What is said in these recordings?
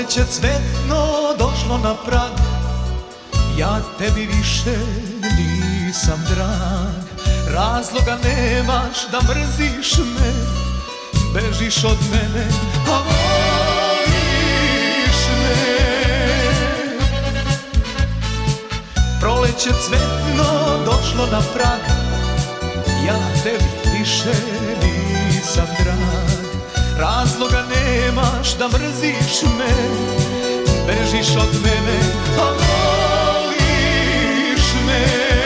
Proleće cvetno došlo na prag, ja tebi više nisam drag. Razloga nemaš da mrziš me, bežiš od mene, a voliš me. Proleće cvetno došlo na prag, ja tebi više nisam drag. Razloga nemaš da mrziš me, bežiš od mene, a voliš me.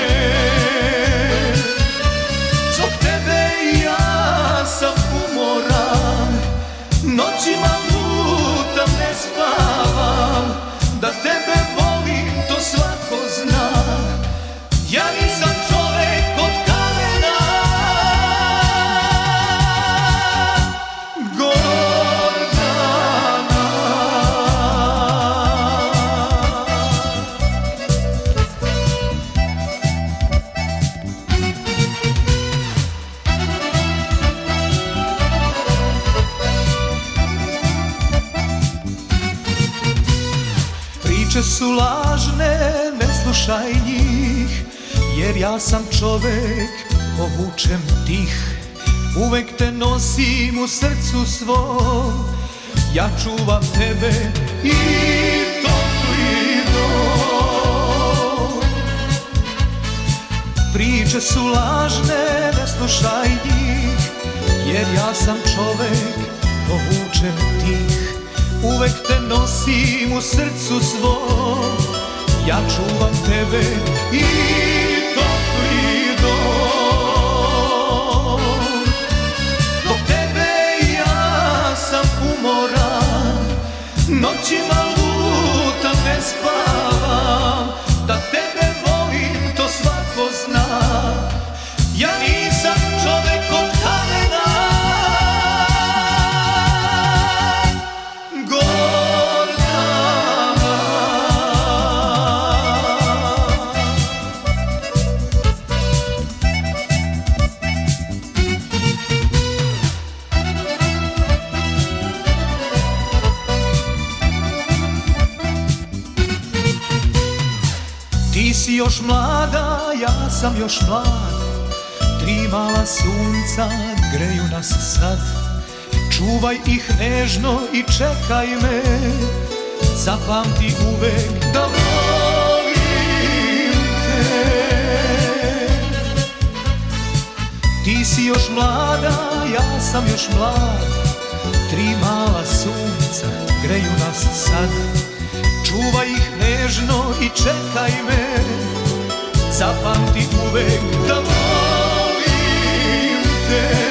Zbog tebe ja sam umoran, noćima lutam, ne spavam. Da tebe volim to svako zna, ja nisam čovek od kamena. Priče su lažne, ne slušaj njih, jer ja sam čovek povučen tih. Uvek te nosim u srcu svom, ja čuvam tebe i topli dom. Priče su lažne, ne slušaj njih, jer ja sam čovek povučen tih. Uvek te nosim u srcu svom, ja čuvam tebe i topli dom. Zbog tebe ja sam umoran, noćima lutam, ne spavam. Da tebe volim to svako zna, ja nisam čovek od kamena. Ti si još mlada, ja sam još mlad, tri mala sunca greju nas sad. Čuvaj ih nežno i čekaj me, zapamti uvek da volim te. Ti si još mlada, ja sam još mlad, tri mala sunca greju nas sad. Čuvaj ih nežno i čekaj me, zapamti uvek da volim te.